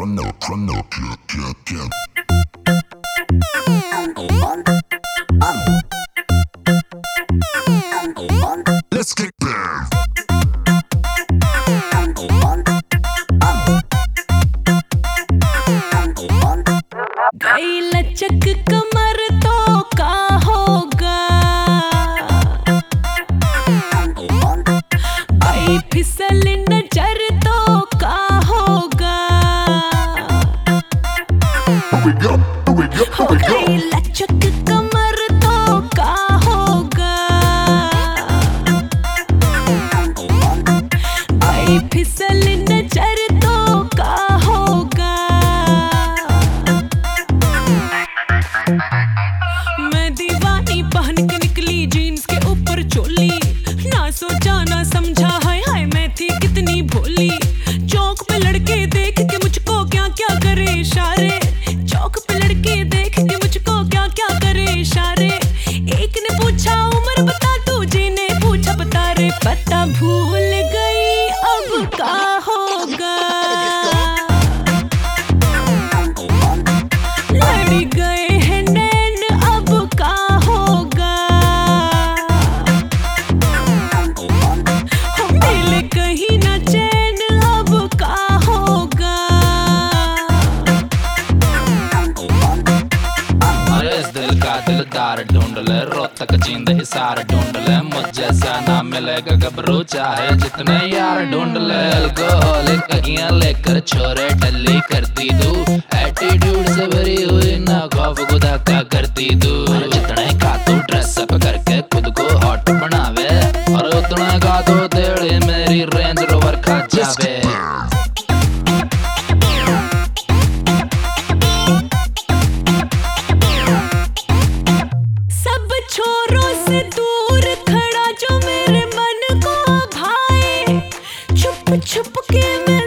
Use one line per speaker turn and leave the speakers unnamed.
Let's kick down.
गई लचक कमर तो का होगा, गई फिसल नजर तो का होगा, हो गई लचक कमर तो का होगा, गई फिसल नजर तो का होगा। मैं दीवानी पहन के निकली जीन्स के ऊपर चोली, ना सोचा ना समझा, हाय हाय मैं थी कितनी भोली। चौक पे लड़के देख के मुझको क्या क्या करे इशारे, चौक पे लड़के देख के मुझको क्या क्या करे इशारे। एक ने पूछा उम्र बता, दूजे ने पूछा बता रे, पता भूल गई अब का होगा, लड़ गए हैं नैन अब का होगा, मिले कहीं ना चैन अब का होगा।
अरे इस दिल का दिलदार ढूंढ ले, रोहतक जींद हिसार ढूंढ ले, मुझ जैसा ना मिलेगा गबरू चाहे जितने यार ढूंढ ले। अल्कोहलिक अगियां लेकर छोरे टल्ली करती तू, एटीट्यूड से भरी हुई ना खौफ खुदा का करती तू। जितने का तू ड्रेस अप करके खुद को हॉट बनावे, और उतने का तो तेरे मेरी रेंज रोवर खा जावे।
सब छोरों से दूर खड़ा जो मेरे मन को भाए, छुप छुप के मैं